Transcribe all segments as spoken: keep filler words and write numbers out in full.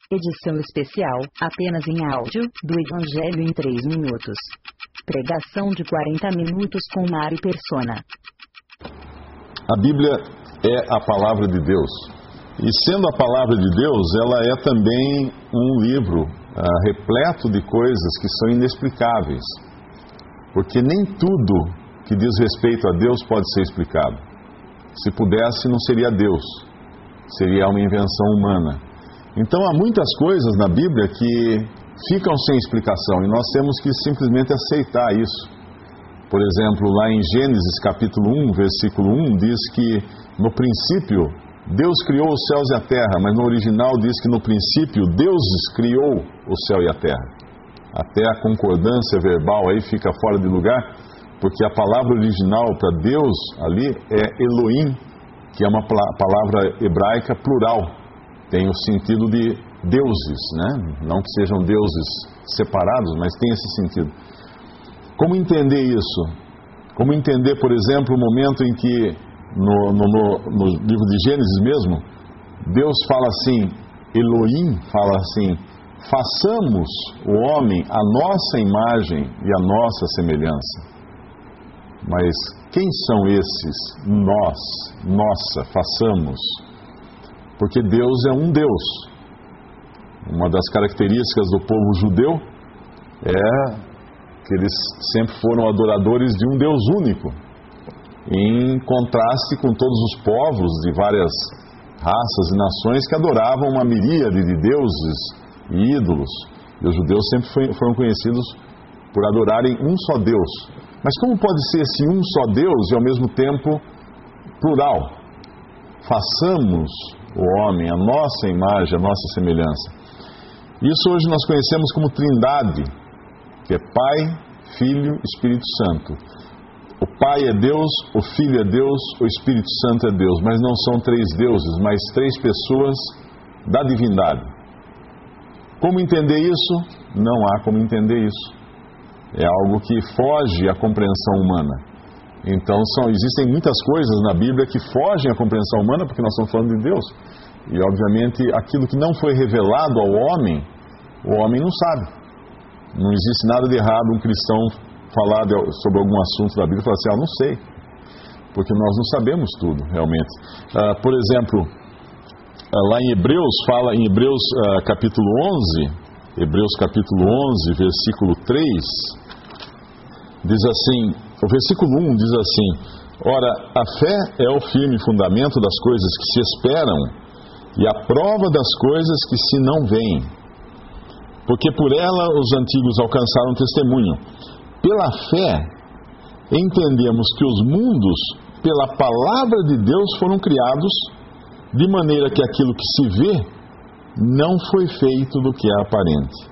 Edição especial, apenas em áudio, do Evangelho em três minutos. Pregação de quarenta minutos com Mari Persona. A Bíblia é a palavra de Deus. E sendo a palavra de Deus, ela é também um livro uh, repleto de coisas que são inexplicáveis. Porque nem tudo que diz respeito a Deus pode ser explicado. Se pudesse, não seria Deus. Seria uma invenção humana. Então há muitas coisas na Bíblia que ficam sem explicação e nós temos que simplesmente aceitar isso. Por exemplo, lá em Gênesis capítulo um, versículo um, diz que no princípio Deus criou os céus e a terra, mas no original diz que no princípio Deus criou o céu e a terra. Até a concordância verbal aí fica fora de lugar, porque a palavra original para Deus ali é Elohim, que é uma palavra hebraica plural. Tem o sentido de deuses, né? Não que sejam deuses separados, mas tem esse sentido. Como entender isso? Como entender, por exemplo, o momento em que, no, no, no, no livro de Gênesis mesmo, Deus fala assim, Elohim fala assim, façamos o homem à nossa imagem e à nossa semelhança. Mas quem são esses nós, nossa, façamos? Porque Deus é um Deus. Uma das características do povo judeu é que eles sempre foram adoradores de um Deus único, em contraste com todos os povos de várias raças e nações que adoravam uma miríade de deuses e ídolos. E os judeus sempre foram conhecidos por adorarem um só Deus. Mas como pode ser esse um só Deus e ao mesmo tempo plural? Façamos o homem, a nossa imagem, a nossa semelhança. Isso hoje nós conhecemos como Trindade, que é Pai, Filho e Espírito Santo. O Pai é Deus, o Filho é Deus, o Espírito Santo é Deus, mas não são três deuses, mas três pessoas da divindade. Como entender isso? Não há como entender isso. É algo que foge à compreensão humana. Então são, existem muitas coisas na Bíblia que fogem à compreensão humana, porque nós estamos falando de Deus. E obviamente aquilo que não foi revelado ao homem, o homem não sabe. Não existe nada de errado um cristão falar de, sobre algum assunto da Bíblia e falar assim, ah, não sei. Porque nós não sabemos tudo, realmente. Uh, por exemplo, uh, lá em Hebreus, fala em Hebreus uh, capítulo onze, Hebreus capítulo onze, versículo três, diz assim... O versículo um diz assim, ora, a fé é o firme fundamento das coisas que se esperam e a prova das coisas que se não veem. Porque por ela os antigos alcançaram testemunho. Pela fé, entendemos que os mundos, pela palavra de Deus, foram criados, de maneira que aquilo que se vê não foi feito do que é aparente.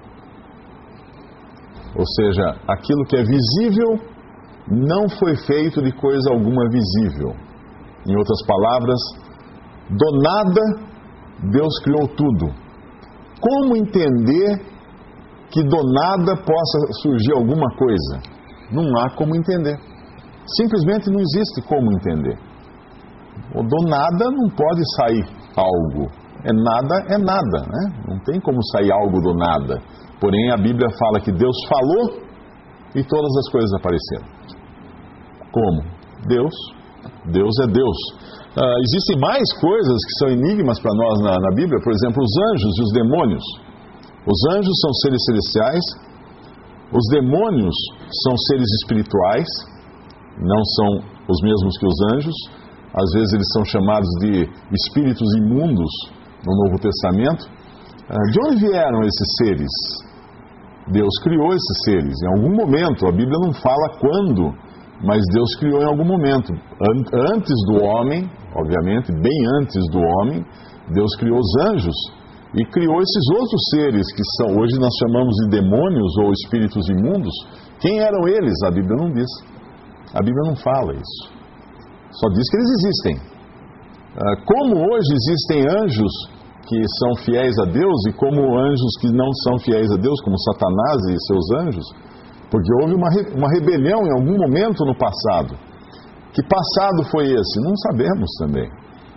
Ou seja, aquilo que é visível não foi feito de coisa alguma visível. Em outras palavras, do nada, Deus criou tudo. Como entender que do nada possa surgir alguma coisa? Não há como entender. Simplesmente não existe como entender. O do nada não pode sair algo. É nada, é nada, né? Não tem como sair algo do nada. Porém, a Bíblia fala que Deus falou e todas as coisas apareceram. Como? Deus. Deus é Deus. Uh, existem mais coisas que são enigmas para nós na, na Bíblia. Por exemplo, os anjos e os demônios. Os anjos são seres celestiais. Os demônios são seres espirituais. Não são os mesmos que os anjos. Às vezes eles são chamados de espíritos imundos no Novo Testamento. Uh, de onde vieram esses seres? Deus criou esses seres. Em algum momento, a Bíblia não fala quando, mas Deus criou em algum momento. Antes do homem, obviamente, bem antes do homem, Deus criou os anjos e criou esses outros seres que são, hoje nós chamamos de demônios ou espíritos imundos. Quem eram eles? A Bíblia não diz. A Bíblia não fala isso. Só diz que eles existem. Como hoje existem anjos que são fiéis a Deus e como anjos que não são fiéis a Deus, como Satanás e seus anjos, porque houve uma, re, uma rebelião em algum momento no passado. Que passado foi esse? Não sabemos também.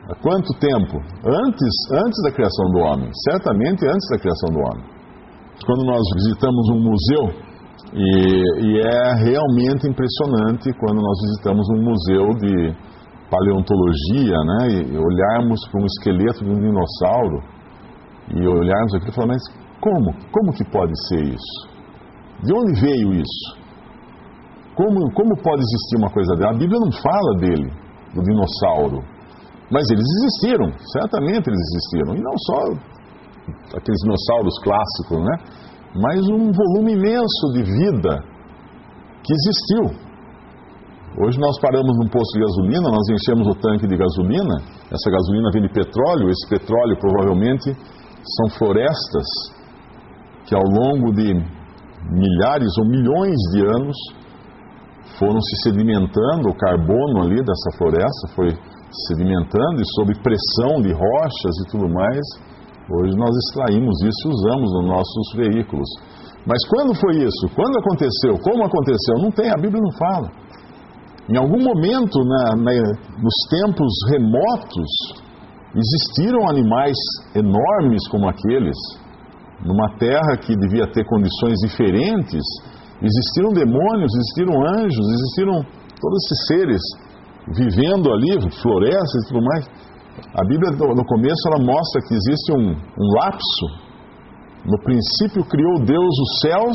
Há quanto tempo? Antes, antes da criação do homem. Certamente antes da criação do homem. Quando nós visitamos um museu, e, e é realmente impressionante quando nós visitamos um museu de paleontologia, né, e olharmos para um esqueleto de um dinossauro, e olharmos aquilo e falar, mas como? Como que pode ser isso? De onde veio isso? Como, como pode existir uma coisa dela? A Bíblia não fala dele, do dinossauro. Mas eles existiram, certamente eles existiram. E não só aqueles dinossauros clássicos, né? Mas um volume imenso de vida que existiu. Hoje nós paramos num posto de gasolina, nós enchemos o tanque de gasolina. Essa gasolina vem de petróleo. Esse petróleo provavelmente são florestas que ao longo de milhares ou milhões de anos foram se sedimentando. O carbono ali dessa floresta foi sedimentando, e sob pressão de rochas e tudo mais, hoje nós extraímos isso e usamos nos nossos veículos. Mas quando foi isso? Quando aconteceu? Como aconteceu? Não tem, a Bíblia não fala. Em algum momento, na, na, nos tempos remotos, existiram animais enormes como aqueles, numa terra que devia ter condições diferentes. Existiram demônios, existiram anjos, existiram todos esses seres vivendo ali, florestas e tudo mais. A Bíblia, no começo, ela mostra que existe um, um lapso. No princípio criou Deus os céus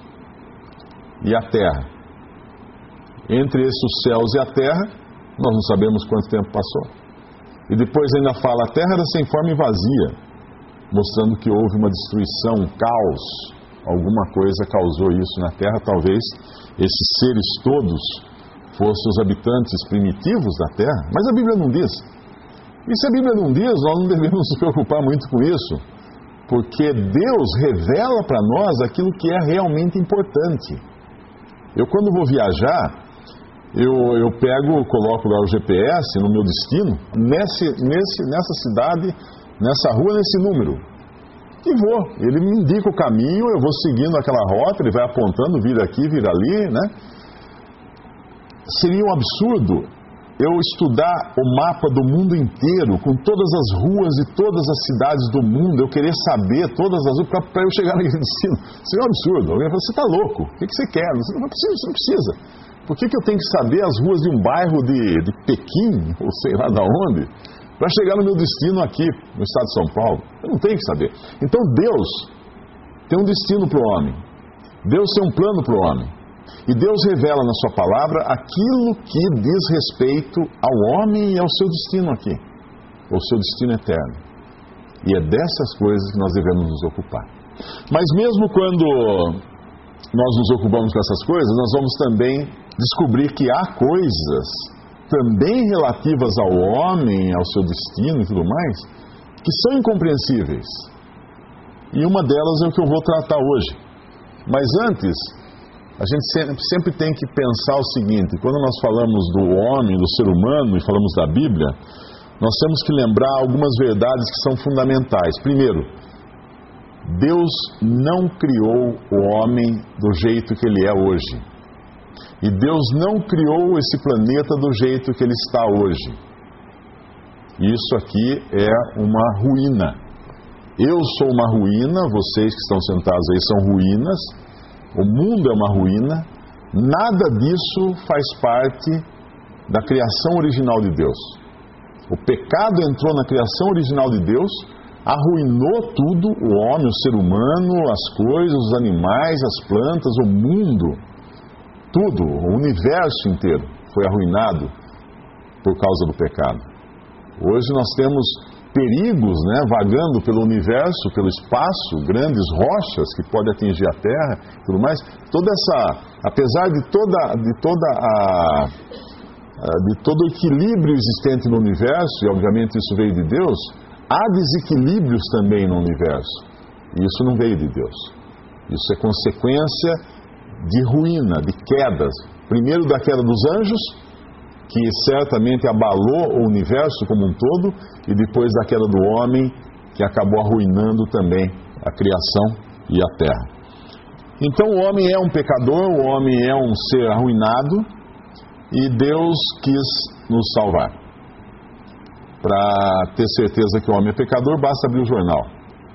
e a terra. Entre esses os céus e a terra, nós não sabemos quanto tempo passou. E depois ainda fala, a terra era sem forma e vazia, mostrando que houve uma destruição, um caos. Alguma coisa causou isso na terra. Talvez esses seres todos fossem os habitantes primitivos da terra. Mas a Bíblia não diz. E se a Bíblia não diz, nós não devemos nos preocupar muito com isso, porque Deus revela para nós aquilo que é realmente importante. Eu, quando vou viajar, eu, eu pego, coloco lá o G P S no meu destino, nesse, nesse, nessa cidade, nessa rua, nesse número. E vou. Ele me indica o caminho, eu vou seguindo aquela rota, ele vai apontando, vira aqui, vira ali, né? Seria um absurdo eu estudar o mapa do mundo inteiro, com todas as ruas e todas as cidades do mundo, eu querer saber todas as ruas para eu chegar naquele destino. Seria um absurdo. Alguém fala, você está louco, o que, que você quer? Você não precisa, você não precisa. Por que, que eu tenho que saber as ruas de um bairro de, de Pequim, ou sei lá de onde, para chegar no meu destino aqui, no estado de São Paulo? Eu não tenho que saber. Então Deus tem um destino para o homem. Deus tem um plano para o homem. E Deus revela na sua palavra aquilo que diz respeito ao homem e ao seu destino aqui, ao seu destino eterno. E é dessas coisas que nós devemos nos ocupar. Mas mesmo quando nós nos ocupamos com essas coisas, nós vamos também descobrir que há coisas também relativas ao homem, ao seu destino e tudo mais, que são incompreensíveis. E uma delas é o que eu vou tratar hoje. Mas antes, a gente sempre tem que pensar o seguinte: quando nós falamos do homem, do ser humano, e falamos da Bíblia, nós temos que lembrar algumas verdades que são fundamentais. Primeiro, Deus não criou o homem do jeito que ele é hoje. E Deus não criou esse planeta do jeito que ele está hoje. Isso aqui é uma ruína. Eu sou uma ruína, vocês que estão sentados aí são ruínas. O mundo é uma ruína, nada disso faz parte da criação original de Deus. O pecado entrou na criação original de Deus, arruinou tudo, o homem, o ser humano, as coisas, os animais, as plantas, o mundo, tudo, o universo inteiro foi arruinado por causa do pecado. Hoje nós temos perigos, né, vagando pelo universo, pelo espaço, grandes rochas que podem atingir a Terra, tudo mais. Toda essa, apesar de toda, de toda a, de todo o equilíbrio existente no universo, e obviamente isso veio de Deus, há desequilíbrios também no universo. E isso não veio de Deus. Isso é consequência de ruína, de quedas. Primeiro da queda dos anjos, que certamente abalou o universo como um todo, e depois da queda do homem, que acabou arruinando também a criação e a terra. Então o homem é um pecador, o homem é um ser arruinado, e Deus quis nos salvar. para ter certeza que o homem é pecador, basta abrir o jornal.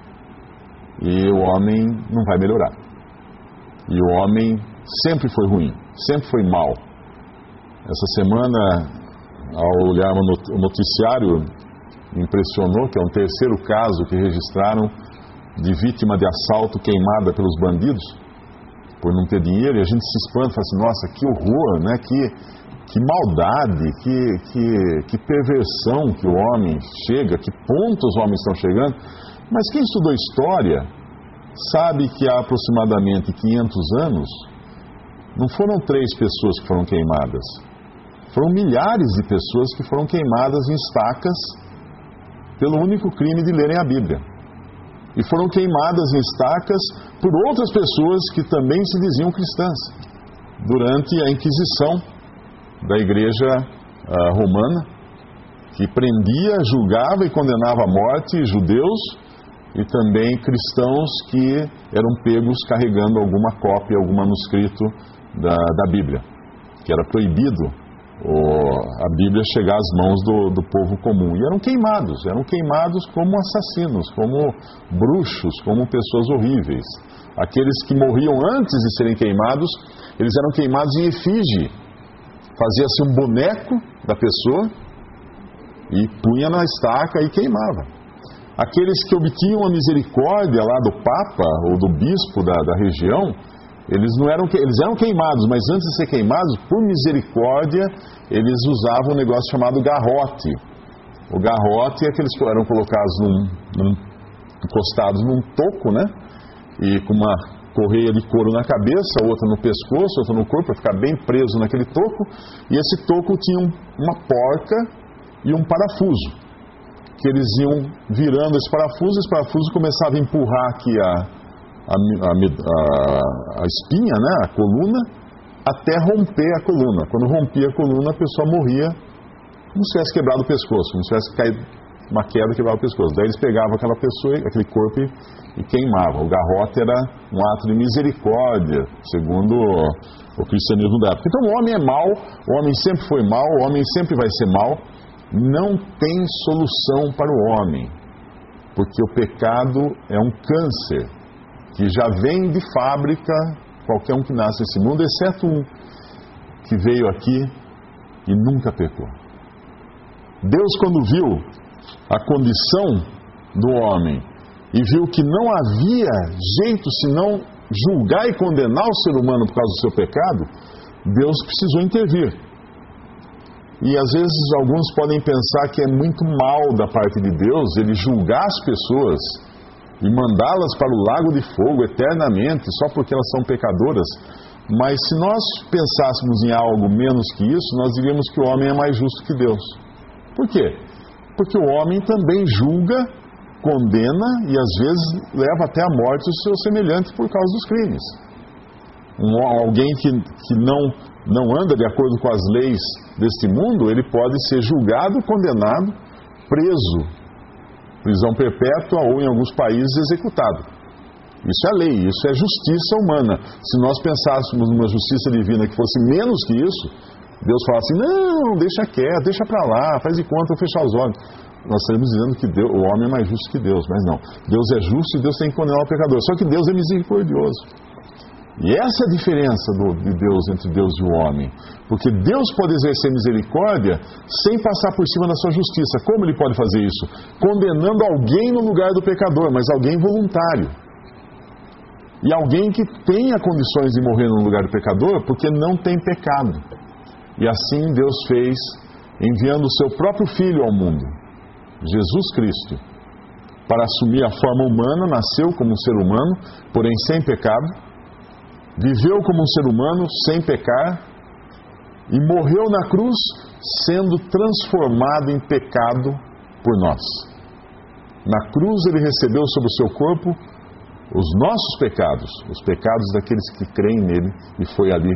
E o homem não vai melhorar. E o homem sempre foi ruim, sempre foi mau. Essa semana, ao olhar o noticiário, me impressionou que é um terceiro caso que registraram de vítima de assalto queimada pelos bandidos por não ter dinheiro, e a gente se espanta e fala assim, nossa, que horror, né? que, que maldade, que, que, que perversão que o homem chega, que ponto os homens estão chegando. Mas quem estudou história sabe que há aproximadamente quinhentos anos não foram três pessoas que foram queimadas, foram milhares de pessoas que foram queimadas em estacas pelo único crime de lerem a Bíblia. E foram queimadas em estacas por outras pessoas que também se diziam cristãs, durante a Inquisição da Igreja uh, Romana, que prendia, julgava e condenava à morte judeus e também cristãos que eram pegos carregando alguma cópia, algum manuscrito da, da Bíblia, que era proibido o, a Bíblia chegar às mãos do, do povo comum. E eram queimados, eram queimados como assassinos, como bruxos, como pessoas horríveis. Aqueles que morriam antes de serem queimados, eles eram queimados em efígie. Fazia-se um boneco da pessoa e punha na estaca e queimava. Aqueles que obtinham a misericórdia lá do Papa ou do Bispo da, da região, eles, não eram, eles eram queimados, mas antes de ser queimados, por misericórdia, eles usavam um negócio chamado garrote. O garrote é que eles eram colocados num, num, encostados num toco, né? E com uma correia de couro na cabeça, outra no pescoço, outra no corpo, para ficar bem preso naquele toco. E esse toco tinha um, uma porca e um parafuso, que eles iam virando esse parafuso, esse parafuso começava a empurrar aqui a, a, a, a, a espinha, né, a coluna, até romper a coluna. Quando rompia a coluna, a pessoa morria como se tivesse quebrado o pescoço, como se tivesse caído uma queda e quebrava o pescoço. Daí eles pegavam aquela pessoa, aquele corpo e, e queimavam. O garrote era um ato de misericórdia, segundo o, o cristianismo da época. Então o homem é mau, o homem sempre foi mau, o homem sempre vai ser mau. Não tem solução para o homem, porque o pecado é um câncer que já vem de fábrica, qualquer um que nasce nesse mundo, exceto um que veio aqui e nunca pecou. Deus, quando viu a condição do homem e viu que não havia jeito senão julgar e condenar o ser humano por causa do seu pecado, Deus precisou intervir. E às vezes alguns podem pensar que é muito mal da parte de Deus ele julgar as pessoas e mandá-las para o lago de fogo eternamente só porque elas são pecadoras. Mas se nós pensássemos em algo menos que isso, nós diríamos que o homem é mais justo que Deus. Por quê? Porque o homem também julga, condena e às vezes leva até a morte o seu semelhante por causa dos crimes. Um, alguém que, que não, não anda de acordo com as leis deste mundo, ele pode ser julgado, condenado, preso, prisão perpétua ou em alguns países executado. Isso é lei, isso é justiça humana. Se nós pensássemos numa justiça divina que fosse menos que isso, Deus fala assim, não, deixa quieto, deixa pra lá, faz de conta, eu fechar os olhos. Nós estaríamos dizendo que Deus, o homem é mais justo que Deus, mas não. Deus é justo e Deus tem que condenar o pecador. Só que Deus é misericordioso. E essa é a diferença do, de Deus entre Deus e o homem. Porque Deus pode exercer misericórdia sem passar por cima da sua justiça. Como ele pode fazer isso? Condenando alguém no lugar do pecador, mas alguém voluntário. E alguém que tenha condições de morrer no lugar do pecador porque não tem pecado. E assim Deus fez, enviando o seu próprio Filho ao mundo, Jesus Cristo, para assumir a forma humana, nasceu como um ser humano, porém sem pecado, viveu como um ser humano sem pecar e morreu na cruz sendo transformado em pecado por nós. Na cruz ele recebeu sobre o seu corpo os nossos pecados, os pecados daqueles que creem nele, e foi ali,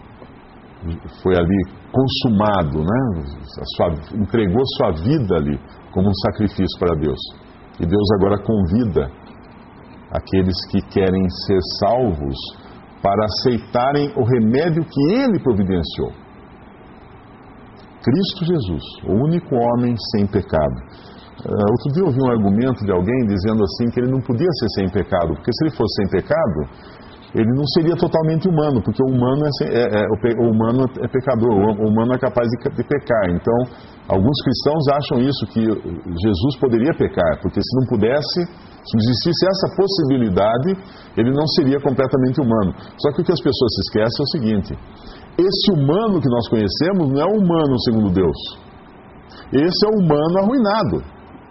foi ali consumado, né? A sua, entregou sua vida ali como um sacrifício para Deus. E Deus agora convida aqueles que querem ser salvos para aceitarem o remédio que Ele providenciou. Cristo Jesus, o único homem sem pecado. Uh, outro dia eu ouvi um argumento de alguém dizendo assim que ele não podia ser sem pecado, porque se ele fosse sem pecado, ele não seria totalmente humano, porque o humano é, é, é, o, pe, o humano é pecador, o humano é capaz de, de pecar. Então, alguns cristãos acham isso, que Jesus poderia pecar, porque se não pudesse, se existisse essa possibilidade, ele não seria completamente humano. Só que o que as pessoas se esquecem é o seguinte: esse humano que nós conhecemos não é o humano segundo Deus. Esse é o humano arruinado.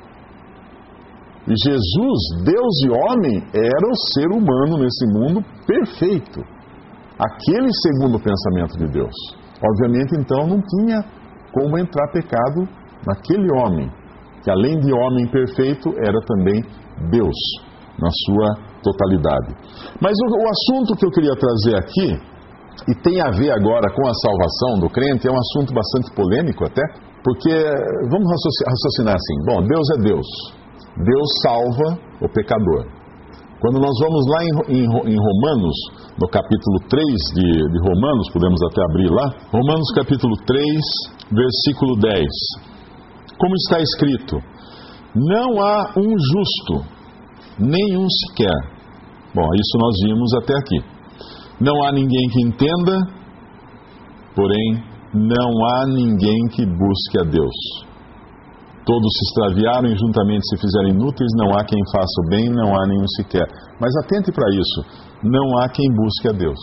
E Jesus, Deus e homem, era o ser humano nesse mundo perfeito. Aquele segundo o pensamento de Deus. Obviamente, então, não tinha como entrar pecado naquele homem, que além de homem perfeito, era também Deus, na sua totalidade. Mas o, o assunto que eu queria trazer aqui, e tem a ver agora com a salvação do crente, é um assunto bastante polêmico até, porque, vamos raciocinar assim, bom, Deus é Deus. Deus salva o pecador. Quando nós vamos lá em, em, em Romanos, no capítulo três de, de Romanos, podemos até abrir lá, Romanos capítulo três, versículo dez. Como está escrito: não há um justo, nenhum sequer. Bom, isso nós vimos até aqui. Não há ninguém que entenda, porém não há ninguém que busque a Deus. Todos se extraviaram e juntamente se fizeram inúteis, não há quem faça o bem, não há nenhum sequer. Mas atente para isso, não há quem busque a Deus.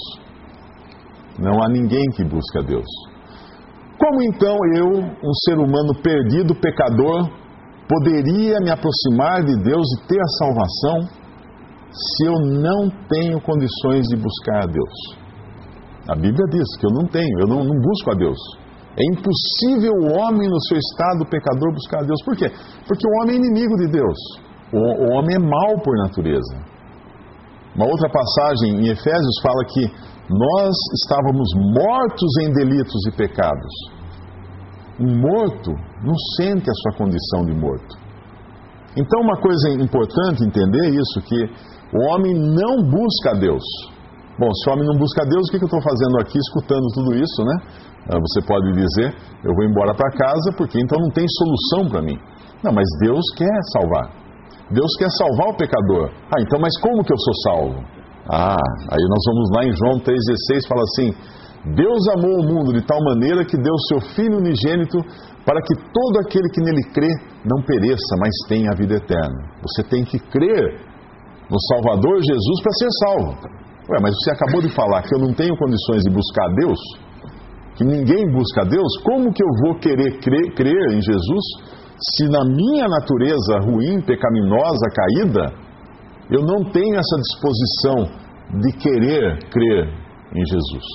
Não há ninguém que busque a Deus. Como então eu, um ser humano perdido, pecador, poderia me aproximar de Deus e ter a salvação se eu não tenho condições de buscar a Deus? A Bíblia diz que eu não tenho, eu não, não busco a Deus. É impossível o homem no seu estado pecador buscar a Deus. Por quê? Porque o homem é inimigo de Deus. O, o homem é mau por natureza. Uma outra passagem em Efésios fala que nós estávamos mortos em delitos e pecados. Um morto não sente a sua condição de morto. Então, uma coisa importante entender isso, que o homem não busca a Deus. Bom, se o homem não busca a Deus, o que eu estou fazendo aqui escutando tudo isso, né? Você pode dizer, eu vou embora para casa porque então não tem solução para mim. Não, mas Deus quer salvar. Deus quer salvar o pecador. Ah, então, mas como que eu sou salvo? Ah, aí nós vamos lá em João três dezesseis, fala assim: Deus amou o mundo de tal maneira que deu o seu Filho unigênito para que todo aquele que nele crê não pereça, mas tenha a vida eterna. Você tem que crer no Salvador Jesus para ser salvo. Ué, mas você acabou de falar que eu não tenho condições de buscar a Deus, que ninguém busca a Deus. Como que eu vou querer crer, crer em Jesus se na minha natureza ruim, pecaminosa, caída, eu não tenho essa disposição de querer crer em Jesus?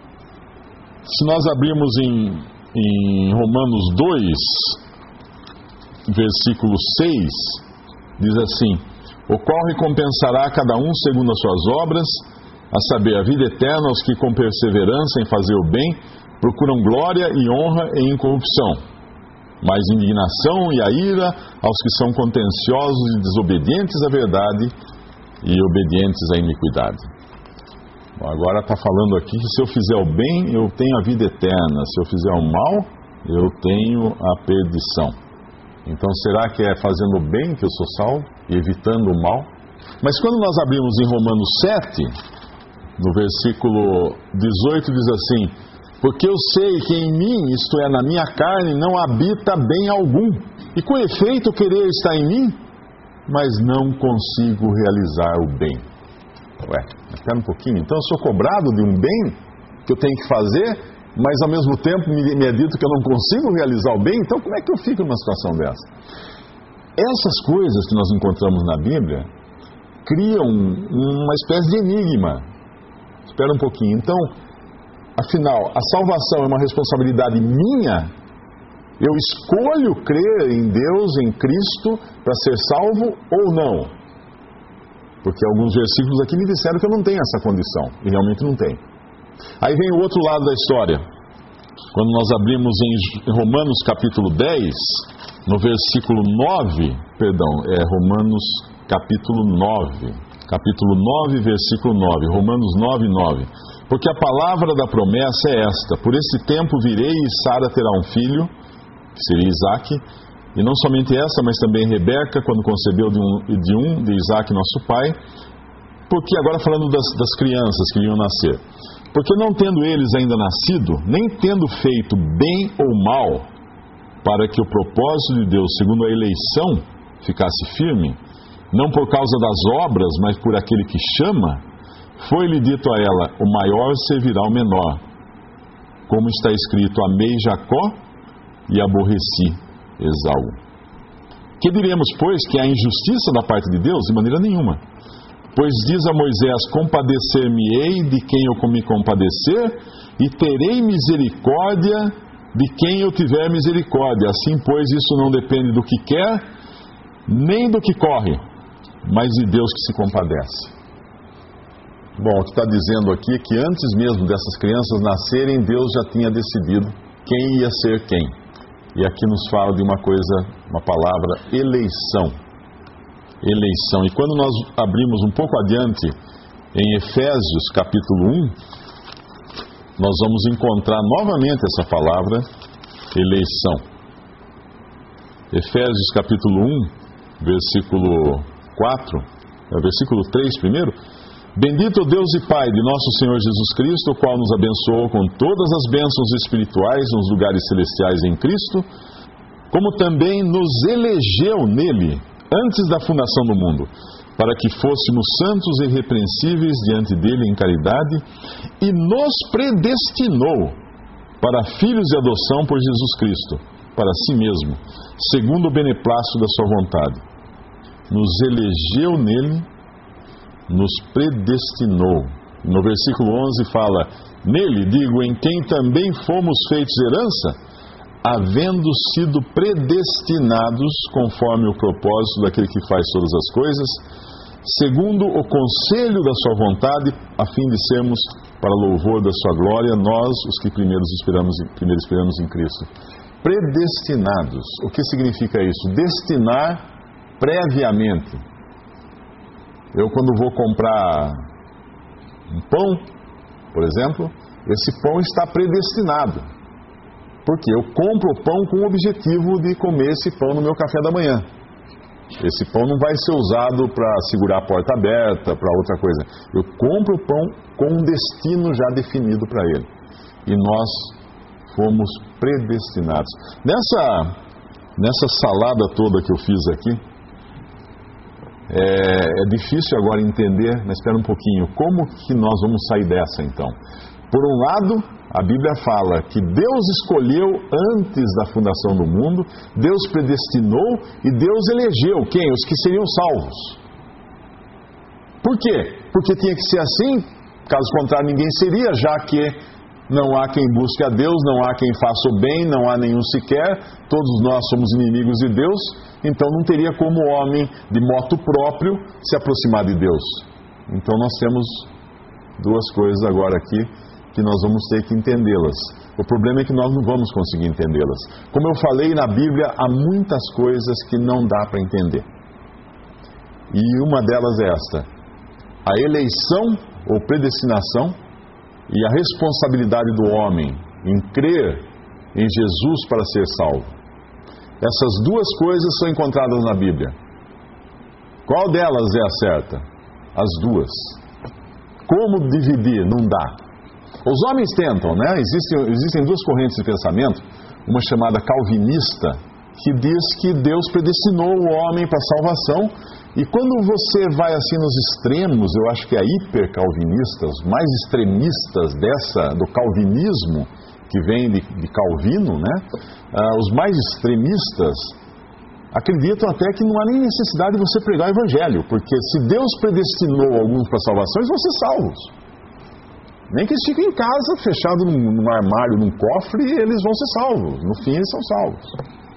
Se nós abrirmos em, em Romanos dois, versículo seis, diz assim: o qual recompensará cada um segundo as suas obras, a saber, a vida eterna aos que com perseverança em fazer o bem procuram glória e honra e incorrupção, mas indignação e a ira aos que são contenciosos e desobedientes à verdade e obedientes à iniquidade. Bom, agora está falando aqui que se eu fizer o bem, eu tenho a vida eterna. Se eu fizer o mal, eu tenho a perdição. Então, será que é fazendo o bem que eu sou salvo e evitando o mal? Mas quando nós abrimos em Romanos sete, no versículo dezoito, diz assim: porque eu sei que em mim, isto é, na minha carne, não habita bem algum. E com efeito querer está em mim, mas não consigo realizar o bem. Ué, espera um pouquinho. Então eu sou cobrado de um bem que eu tenho que fazer, mas ao mesmo tempo me, me é dito que eu não consigo realizar o bem. Então como é que eu fico numa situação dessa? Essas coisas que nós encontramos na Bíblia criam uma espécie de enigma. Espera um pouquinho. Então, afinal, a salvação é uma responsabilidade minha? Eu escolho crer em Deus, em Cristo, para ser salvo ou não? Porque alguns versículos aqui me disseram que eu não tenho essa condição, e realmente não tenho. Aí vem o outro lado da história. Quando nós abrimos em Romanos capítulo dez, no versículo nove, perdão, é Romanos capítulo nove. Capítulo nove, versículo nove. Romanos nove, nove. Porque a palavra da promessa é esta: por esse tempo virei e Sara terá um filho, que seria Isaque, e não somente essa, mas também Rebeca, quando concebeu de um, de, um, de Isaque, nosso pai. Porque, agora falando das, das crianças que iam nascer, porque não tendo eles ainda nascido, nem tendo feito bem ou mal, para que o propósito de Deus, segundo a eleição, ficasse firme, não por causa das obras, mas por aquele que chama, foi-lhe dito a ela: o maior servirá ao menor. Como está escrito: amei Jacó e aborreci Esaú. Que diremos, pois, que há injustiça da parte de Deus? De maneira nenhuma. Pois diz a Moisés: compadecer-me-ei de quem eu me compadecer, e terei misericórdia de quem eu tiver misericórdia. Assim, pois, isso não depende do que quer, nem do que corre, mas de Deus que se compadece. Bom, o que está dizendo aqui é que antes mesmo dessas crianças nascerem, Deus já tinha decidido quem ia ser quem. E aqui nos fala de uma coisa, uma palavra: eleição. Eleição. E quando nós abrimos um pouco adiante em Efésios capítulo um, nós vamos encontrar novamente essa palavra eleição. Efésios capítulo um, versículo quatro, é, versículo três primeiro. Bendito o Deus e Pai de nosso Senhor Jesus Cristo, o qual nos abençoou com todas as bênçãos espirituais nos lugares celestiais em Cristo, como também nos elegeu nele antes da fundação do mundo, para que fôssemos santos e irrepreensíveis diante dele em caridade, e nos predestinou para filhos de adoção por Jesus Cristo, para si mesmo, segundo o beneplácito da sua vontade. Nos elegeu nele, nos predestinou. No versículo onze fala: nele, digo, em quem também fomos feitos herança, havendo sido predestinados conforme o propósito daquele que faz todas as coisas, segundo o conselho da sua vontade, a fim de sermos, para louvor da sua glória, nós, os que primeiro esperamos, primeiro esperamos em Cristo. Predestinados. O que significa isso? Destinar previamente. Eu, quando vou comprar um pão, por exemplo, esse pão está predestinado. Porque eu compro o pão com o objetivo de comer esse pão no meu café da manhã. Esse pão não vai ser usado para segurar a porta aberta, para outra coisa. Eu compro o pão com um destino já definido para ele. E nós fomos predestinados. Nessa, nessa salada toda que eu fiz aqui, é, é difícil agora entender, mas espera um pouquinho, como que nós vamos sair dessa então? Por um lado, a Bíblia fala que Deus escolheu antes da fundação do mundo, Deus predestinou e Deus elegeu quem? Os que seriam salvos. Por quê? Porque tinha que ser assim, caso contrário ninguém seria, já que não há quem busque a Deus, não há quem faça o bem, não há nenhum sequer, todos nós somos inimigos de Deus, então não teria como o homem de moto próprio se aproximar de Deus. Então nós temos duas coisas agora aqui que nós vamos ter que entendê-las. O problema é que nós não vamos conseguir entendê-las. Como eu falei, na Bíblia há muitas coisas que não dá para entender. E uma delas é esta: a eleição ou predestinação e a responsabilidade do homem em crer em Jesus para ser salvo. Essas duas coisas são encontradas na Bíblia. Qual delas é a certa? As duas. Como dividir? Não dá. Os homens tentam, né? Existem, existem duas correntes de pensamento, uma chamada calvinista, que diz que Deus predestinou o homem para a salvação, e quando você vai assim nos extremos, eu acho que a hipercalvinista, os mais extremistas dessa, do calvinismo, que vem de, de Calvino, né? Ah, os mais extremistas acreditam até que não há nem necessidade de você pregar o evangelho, porque se Deus predestinou alguns para a salvação, eles vão ser salvos. Nem que eles fiquem em casa, fechados num, num armário, num cofre, eles vão ser salvos. No fim, eles são salvos.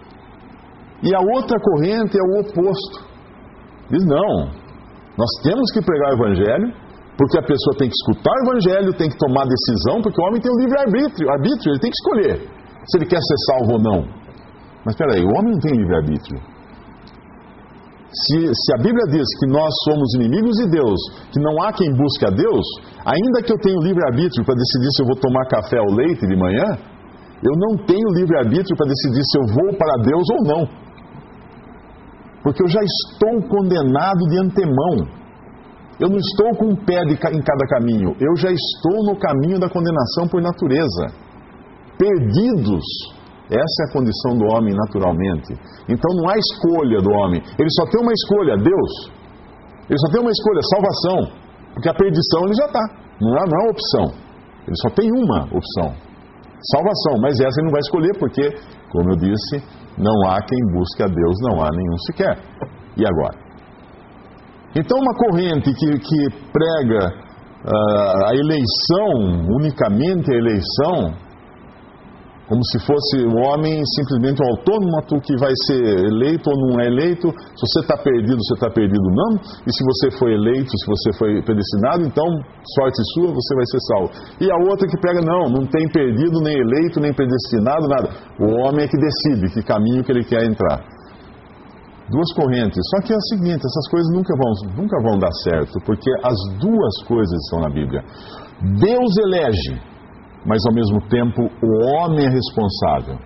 E a outra corrente é o oposto. Diz, não, nós temos que pregar o evangelho, porque a pessoa tem que escutar o evangelho, tem que tomar decisão, porque o homem tem o livre-arbítrio, arbítrio, ele tem que escolher se ele quer ser salvo ou não. Mas espera aí, o homem não tem livre-arbítrio. Se, se a Bíblia diz que nós somos inimigos de Deus, que não há quem busque a Deus, ainda que eu tenha livre-arbítrio para decidir se eu vou tomar café ou leite de manhã, eu não tenho livre-arbítrio para decidir se eu vou para Deus ou não. Porque eu já estou condenado de antemão. Eu não estou com um pé de, em cada caminho. Eu já estou no caminho da condenação por natureza. Perdidos. Essa é a condição do homem naturalmente. Então não há escolha do homem. Ele só tem uma escolha, Deus. Ele só tem uma escolha, salvação. Porque a perdição ele já está. Não há, não há opção. Ele só tem uma opção. Salvação. Mas essa ele não vai escolher porque, como eu disse, não há quem busque a Deus, não há nenhum sequer. E agora? Então uma corrente que, que prega uh, a eleição, unicamente a eleição, como se fosse o homem simplesmente um autômato que vai ser eleito ou não é eleito. Se você está perdido, você está perdido não. E se você foi eleito, se você foi predestinado, então, sorte sua, você vai ser salvo. E a outra que pega, não, não tem perdido, nem eleito, nem predestinado, nada. O homem é que decide que caminho que ele quer entrar. Duas correntes. Só que é o seguinte, essas coisas nunca vão, nunca vão dar certo, porque as duas coisas estão na Bíblia. Deus elege, mas ao mesmo tempo o homem é responsável.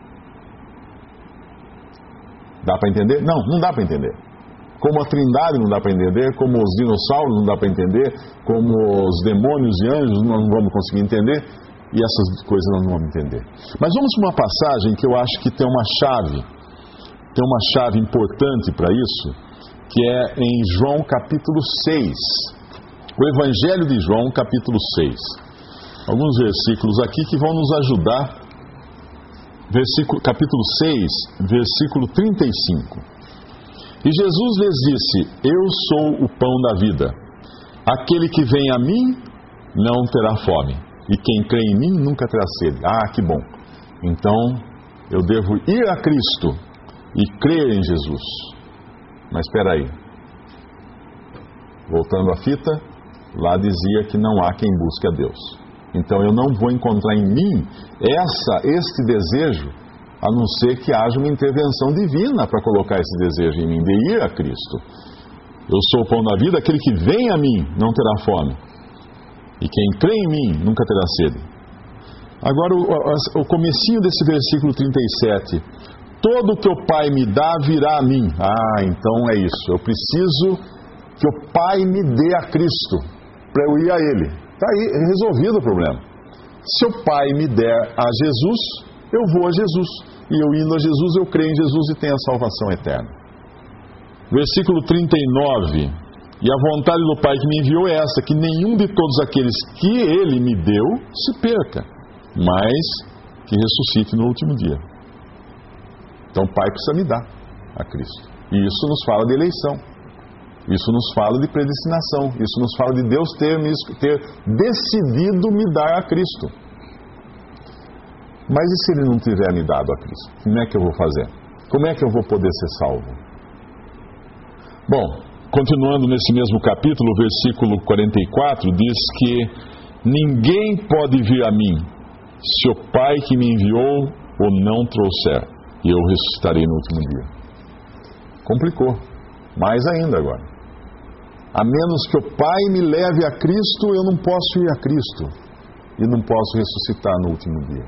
Dá para entender? Não, não dá para entender. Como a Trindade não dá para entender, como os dinossauros não dá para entender, como os demônios e anjos nós não vamos conseguir entender, e essas coisas nós não vamos entender. Mas vamos para uma passagem que eu acho que tem uma chave, tem uma chave importante para isso, que é em João capítulo seis. O Evangelho de João capítulo seis. Alguns versículos aqui que vão nos ajudar. Versículo, capítulo seis, versículo trinta e cinco. E Jesus lhes disse: Eu sou o pão da vida. Aquele que vem a mim não terá fome, e quem crê em mim nunca terá sede. Ah, que bom. Então, eu devo ir a Cristo e crer em Jesus. Mas espera aí. Voltando à fita, lá dizia que não há quem busque a Deus. Então eu não vou encontrar em mim essa, este desejo, a não ser que haja uma intervenção divina para colocar esse desejo em mim, de ir a Cristo. Eu sou o pão da vida, aquele que vem a mim não terá fome, e quem crê em mim nunca terá sede. Agora o, o comecinho desse versículo trinta e sete: todo o que o Pai me dá virá a mim. Ah, então é isso, eu preciso que o Pai me dê a Cristo, para eu ir a Ele. Está aí resolvido o problema. Se o Pai me der a Jesus, eu vou a Jesus. E eu indo a Jesus, eu creio em Jesus e tenho a salvação eterna. Versículo trinta e nove. E a vontade do Pai que me enviou é essa, que nenhum de todos aqueles que Ele me deu se perca, mas que ressuscite no último dia. Então o Pai precisa me dar a Cristo. E isso nos fala de eleição. Isso nos fala de predestinação. Isso nos fala de Deus ter, ter decidido me dar a Cristo. Mas e se Ele não tiver me dado a Cristo? Como é que eu vou fazer? Como é que eu vou poder ser salvo? Bom, continuando nesse mesmo capítulo, versículo quarenta e quatro, diz que ninguém pode vir a mim se o Pai que me enviou o não trouxer, e eu ressuscitarei no último dia. Complicou. Mais ainda agora. A menos que o Pai me leve a Cristo, eu não posso ir a Cristo. E não posso ressuscitar no último dia.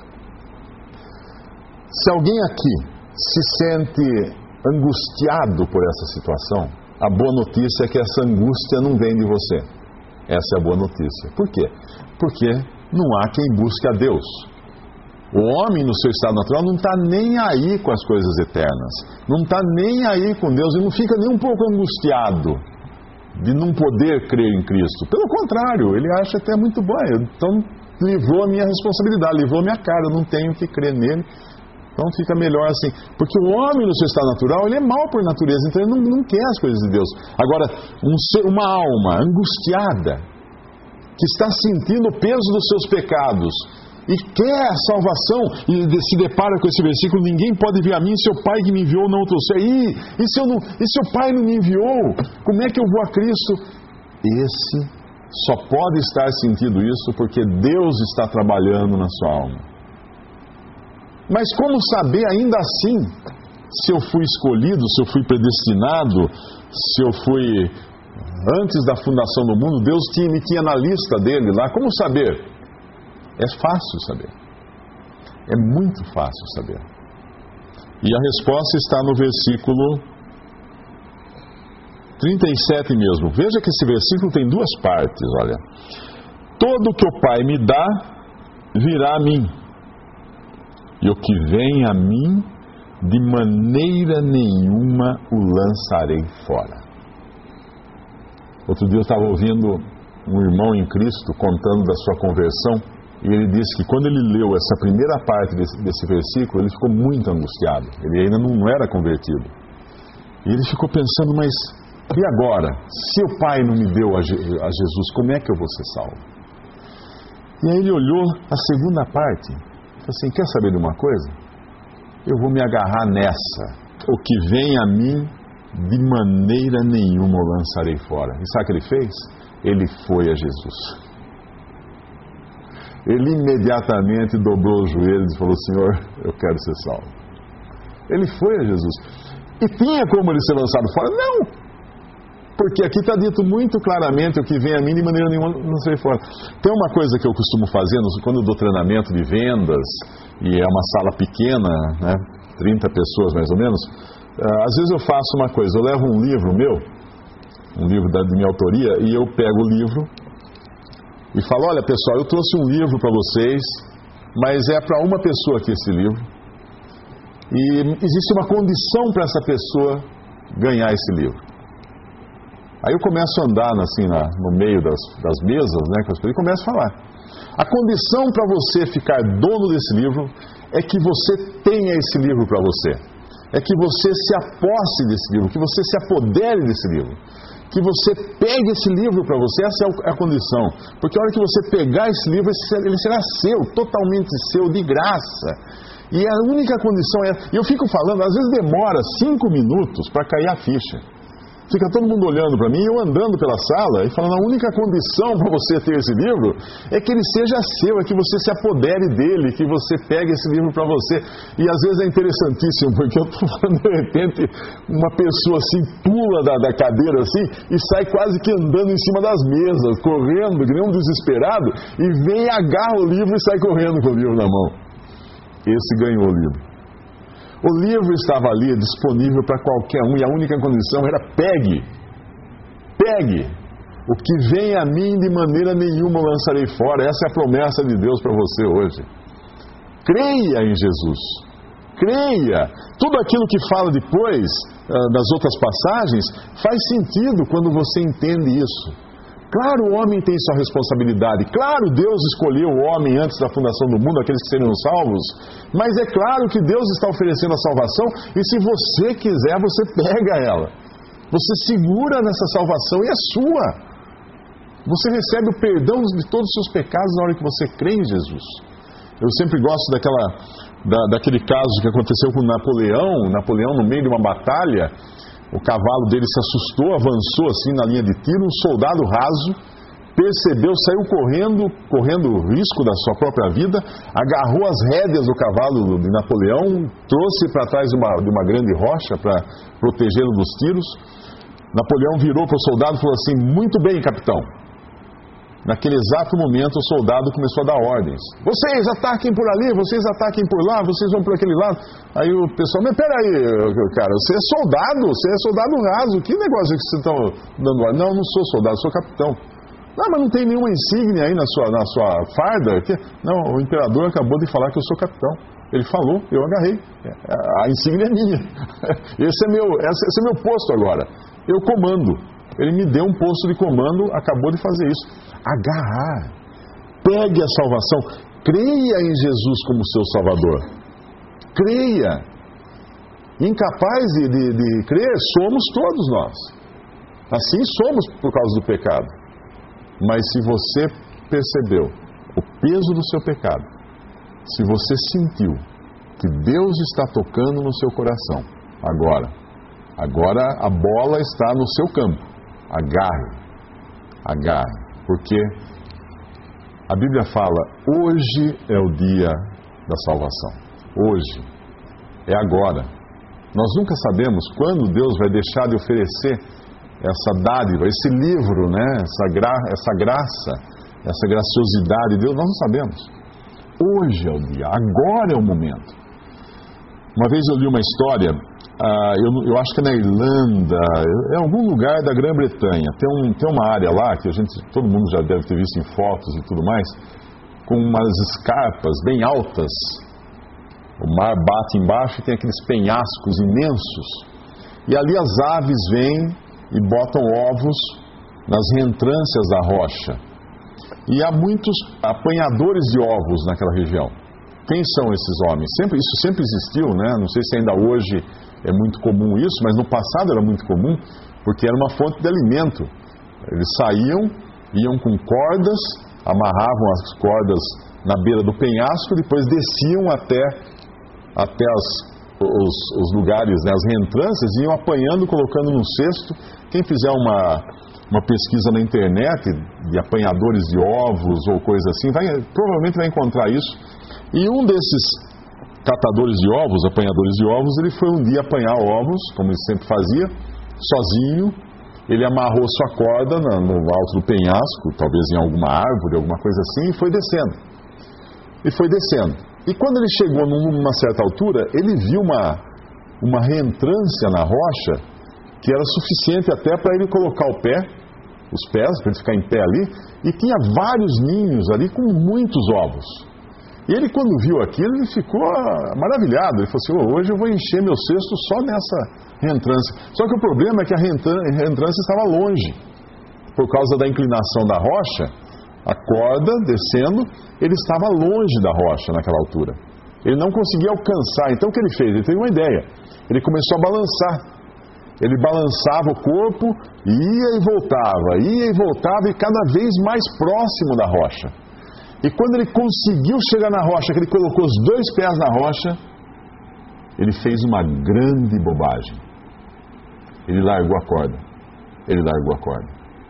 Se alguém aqui se sente angustiado por essa situação, a boa notícia é que essa angústia não vem de você. Essa é a boa notícia. Por quê? Porque não há quem busque a Deus. O homem, no seu estado natural, não está nem aí com as coisas eternas. Não está nem aí com Deus. Ele não fica nem um pouco angustiado de não poder crer em Cristo. Pelo contrário, ele acha até muito bom. Então, livrou a minha responsabilidade, livrou a minha cara. Eu não tenho que crer nele. Então, fica melhor assim. Porque o homem, no seu estado natural, ele é mau por natureza. Então, ele não, não quer as coisas de Deus. Agora, um ser, uma alma angustiada, que está sentindo o peso dos seus pecados, e quer a salvação, e se depara com esse versículo: ninguém pode vir a mim se o Pai que me enviou não o trouxer. E, e, se eu não, e se o Pai não me enviou, como é que eu vou a Cristo? Esse só pode estar sentindo isso porque Deus está trabalhando na sua alma. Mas como saber ainda assim se eu fui escolhido, se eu fui predestinado, se eu fui antes da fundação do mundo, Deus tinha, me tinha na lista dele lá. Como saber? É fácil saber. É muito fácil saber. E a resposta está no versículo trinta e sete mesmo. Veja que esse versículo tem duas partes, olha. Todo que o Pai me dá, virá a mim. E o que vem a mim, de maneira nenhuma o lançarei fora. Outro dia eu estava ouvindo um irmão em Cristo contando da sua conversão, e ele disse que quando ele leu essa primeira parte desse, desse versículo, ele ficou muito angustiado. Ele ainda não era convertido. E ele ficou pensando, mas e agora? Se o Pai não me deu a, Je- a Jesus, como é que eu vou ser salvo? E aí ele olhou a segunda parte, e falou assim, quer saber de uma coisa? Eu vou me agarrar nessa. O que vem a mim, de maneira nenhuma o lançarei fora. E sabe o que ele fez? Ele foi a Jesus. Ele imediatamente dobrou os joelhos e falou, Senhor, eu quero ser salvo. Ele foi a Jesus. E tinha como ele ser lançado fora? Não! Porque aqui está dito muito claramente o que vem a mim, de maneira nenhuma não sei fora. Tem uma coisa que eu costumo fazer, quando eu dou treinamento de vendas, e é uma sala pequena, né, trinta pessoas mais ou menos, às vezes eu faço uma coisa, eu levo um livro meu, um livro da, de minha autoria, e eu pego o livro e falo, olha pessoal, eu trouxe um livro para vocês, mas é para uma pessoa aqui esse livro, e existe uma condição para essa pessoa ganhar esse livro. Aí eu começo a andar assim, na, no meio das, das mesas, né, com as pessoas, e começo a falar. A condição para você ficar dono desse livro é que você tenha esse livro para você. É que você se aposse desse livro, que você se apodere desse livro. Que você pegue esse livro para você, essa é a condição. Porque a hora que você pegar esse livro, ele será seu, totalmente seu, de graça. E a única condição é... E eu fico falando, às vezes demora cinco minutos para cair a ficha. Fica todo mundo olhando para mim, eu andando pela sala e falando, a única condição para você ter esse livro é que ele seja seu, é que você se apodere dele, que você pegue esse livro para você. E às vezes é interessantíssimo, porque eu estou falando, de repente, uma pessoa assim pula da, da cadeira assim e sai quase que andando em cima das mesas, correndo, que nem um desesperado, e vem, agarra o livro e sai correndo com o livro na mão. Esse ganhou o livro. O livro estava ali, disponível para qualquer um, e a única condição era pegue, pegue, o que vem a mim de maneira nenhuma eu lançarei fora. Essa é a promessa de Deus para você hoje. Creia em Jesus, creia. Tudo aquilo que fala depois, uh, das outras passagens, faz sentido quando você entende isso. Claro, o homem tem sua responsabilidade. Claro, Deus escolheu o homem antes da fundação do mundo, aqueles que seriam salvos. Mas é claro que Deus está oferecendo a salvação, e se você quiser, você pega ela. Você segura nessa salvação e é sua. Você recebe o perdão de todos os seus pecados na hora que você crê em Jesus. Eu sempre gosto daquela, da, daquele caso que aconteceu com Napoleão. Napoleão, no meio de uma batalha, o cavalo dele se assustou, avançou assim na linha de tiro, um soldado raso percebeu, saiu correndo, correndo o risco da sua própria vida, agarrou as rédeas do cavalo de Napoleão, trouxe para trás de uma, de uma grande rocha para protegê-lo dos tiros. Napoleão virou para o soldado e falou assim, muito bem, capitão. Naquele exato momento o soldado começou a dar ordens. Vocês ataquem por ali, vocês ataquem por lá, vocês vão por aquele lado. Aí o pessoal, mas peraí, cara, você é soldado, você é soldado raso, que negócio que vocês estão dando ordem? Não, não sou soldado, sou capitão. Não, mas não tem nenhuma insígnia aí na sua, na sua farda? Não, o imperador acabou de falar que eu sou capitão. Ele falou, eu agarrei. A insígnia é minha. Esse é meu, esse é meu posto agora. Eu comando. Ele me deu um posto de comando, acabou de fazer isso. Agarrar. Pegue a salvação. Creia em Jesus como seu Salvador. Creia. Incapaz de, de, de crer, somos todos nós. Assim somos por causa do pecado. Mas se você percebeu o peso do seu pecado, se você sentiu que Deus está tocando no seu coração, agora, agora a bola está no seu campo. Agarre. Agarre. Porque a Bíblia fala, hoje é o dia da salvação. Hoje. É agora. Nós nunca sabemos quando Deus vai deixar de oferecer essa dádiva, esse livro, né? essa, gra essa graça, essa graciosidade de Deus, nós não sabemos. Hoje é o dia, agora é o momento. Uma vez eu li uma história, uh, eu, eu acho que é na Irlanda, é em algum lugar da Grã-Bretanha, tem, um, tem uma área lá, que a gente, todo mundo já deve ter visto em fotos e tudo mais, com umas escarpas bem altas. O mar bate embaixo e tem aqueles penhascos imensos. E ali as aves vêm e botam ovos nas reentrâncias da rocha. E há muitos apanhadores de ovos naquela região. Quem são esses homens? Sempre, isso sempre existiu, né? Não sei se ainda hoje é muito comum isso, mas no passado era muito comum, porque era uma fonte de alimento. Eles saíam, iam com cordas, amarravam as cordas na beira do penhasco, depois desciam até, até as, os, os lugares, né, as reentrâncias, e iam apanhando, colocando num cesto. Quem fizer uma, uma pesquisa na internet de apanhadores de ovos ou coisa assim, vai, provavelmente vai encontrar isso. E um desses catadores de ovos, apanhadores de ovos, ele foi um dia apanhar ovos, como ele sempre fazia, sozinho. Ele amarrou sua corda no, no alto do penhasco, talvez em alguma árvore, alguma coisa assim, e foi descendo. E foi descendo. E quando ele chegou numa certa altura, ele viu uma, uma reentrância na rocha que era suficiente até para ele colocar o pé, os pés, para ele ficar em pé ali, e tinha vários ninhos ali com muitos ovos. E ele, quando viu aquilo, ele ficou maravilhado. Ele falou assim, oh, hoje eu vou encher meu cesto só nessa reentrância. Só que o problema é que a reentrância estava longe. Por causa da inclinação da rocha, a corda descendo, ele estava longe da rocha naquela altura. Ele não conseguia alcançar. Então o que ele fez? Ele teve uma ideia. Ele começou a balançar. Ele balançava o corpo, ia e voltava, ia e voltava, e cada vez mais próximo da rocha. E quando ele conseguiu chegar na rocha, que ele colocou os dois pés na rocha, ele fez uma grande bobagem. Ele largou a corda. Ele largou a corda.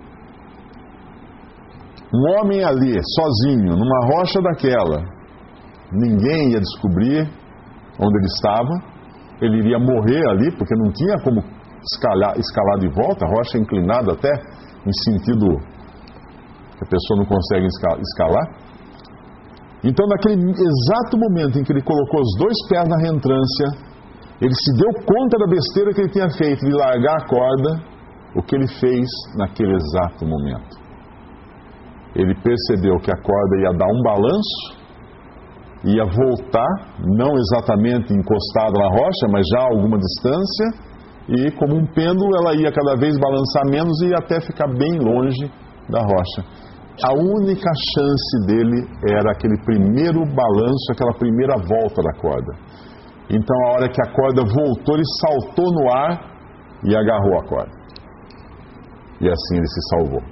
Um homem ali, sozinho, numa rocha daquela, ninguém ia descobrir onde ele estava. Ele iria morrer ali, porque não tinha como escalar, escalar de volta. A rocha é inclinada até em sentido que a pessoa não consegue escalar. Então, naquele exato momento em que ele colocou os dois pés na reentrância, ele se deu conta da besteira que ele tinha feito de largar a corda. O que ele fez naquele exato momento? Ele percebeu que a corda ia dar um balanço, ia voltar, não exatamente encostada na rocha, mas já a alguma distância, e como um pêndulo ela ia cada vez balançar menos e ia até ficar bem longe da rocha. A única chance dele era aquele primeiro balanço, aquela primeira volta da corda. Então, a hora que a corda voltou, ele saltou no ar e agarrou a corda. E assim ele se salvou.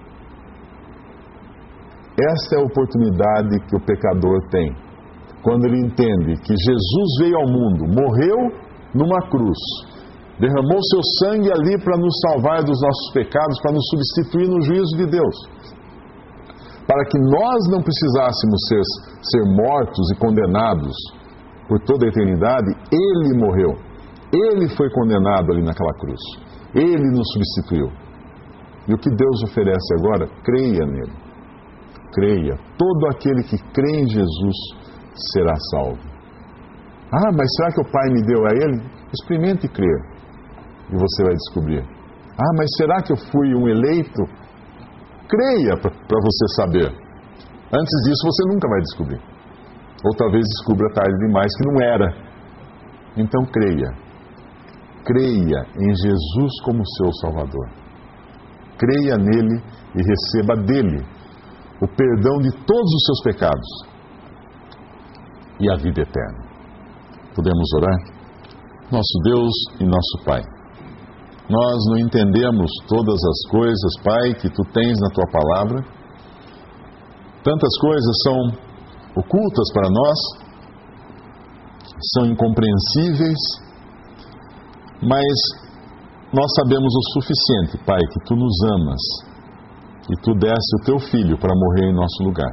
Esta é a oportunidade que o pecador tem. Quando ele entende que Jesus veio ao mundo, morreu numa cruz, derramou seu sangue ali para nos salvar dos nossos pecados, para nos substituir no juízo de Deus. Para que nós não precisássemos ser, ser mortos e condenados por toda a eternidade, Ele morreu. Ele foi condenado ali naquela cruz. Ele nos substituiu. E o que Deus oferece agora? Creia nele. Creia. Todo aquele que crê em Jesus será salvo. Ah, mas será que o Pai me deu a Ele? Experimente crer e você vai descobrir. Ah, mas será que eu fui um eleito? Creia para você saber. Antes disso você nunca vai descobrir. Ou talvez descubra tarde demais que não era. Então creia. Creia em Jesus como seu Salvador. Creia nele e receba dele o perdão de todos os seus pecados e a vida eterna. Podemos orar? Nosso Deus e nosso Pai, nós não entendemos todas as coisas, Pai, que Tu tens na Tua palavra. Tantas coisas são ocultas para nós, são incompreensíveis, mas nós sabemos o suficiente, Pai, que Tu nos amas e Tu deste o Teu Filho para morrer em nosso lugar.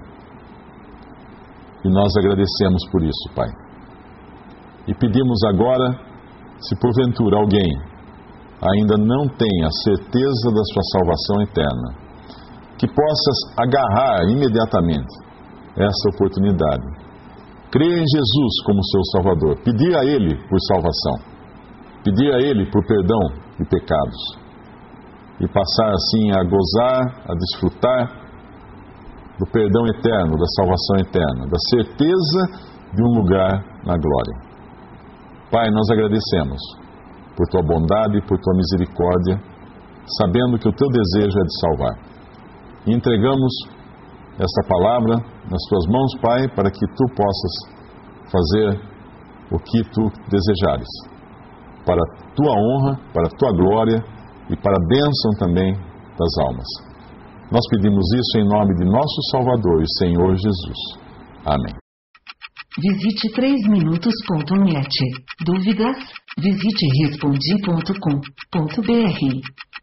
E nós agradecemos por isso, Pai. E pedimos agora Se porventura alguém ainda não tem a certeza da sua salvação eterna, que possas agarrar imediatamente essa oportunidade. Crer em Jesus como seu Salvador, pedir a Ele por salvação, pedir a Ele por perdão de pecados e passar assim a gozar, a desfrutar do perdão eterno, da salvação eterna, da certeza de um lugar na glória. Pai, nós agradecemos por Tua bondade e por Tua misericórdia, sabendo que o Teu desejo é de salvar. E entregamos esta palavra nas Tuas mãos, Pai, para que Tu possas fazer o que Tu desejares, para a Tua honra, para a Tua glória e para a bênção também das almas. Nós pedimos isso em nome de nosso Salvador e Senhor Jesus. Amém. Visite três minutos ponto net. Dúvidas? Visite respondi ponto com ponto br.